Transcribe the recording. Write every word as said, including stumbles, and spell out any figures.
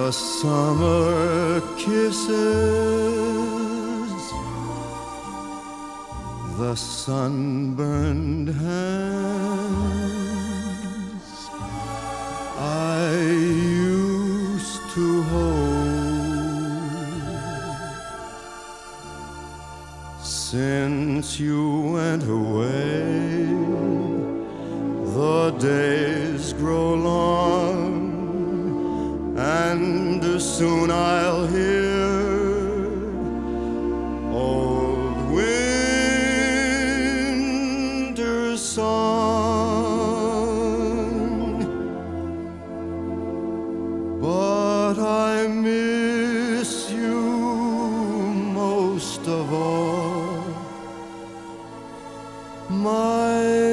the summer kisses, the sunburned hands I used to hold. Since you went away, the days grow long, and soon I'll hear old winter's song. But I miss you most of all, my